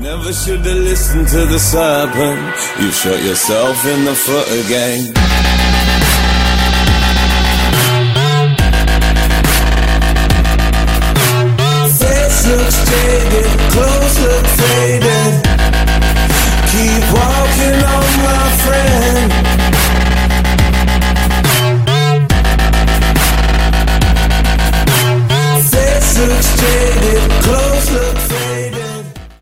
Never should have listened to the serpent. You shot yourself in the foot again.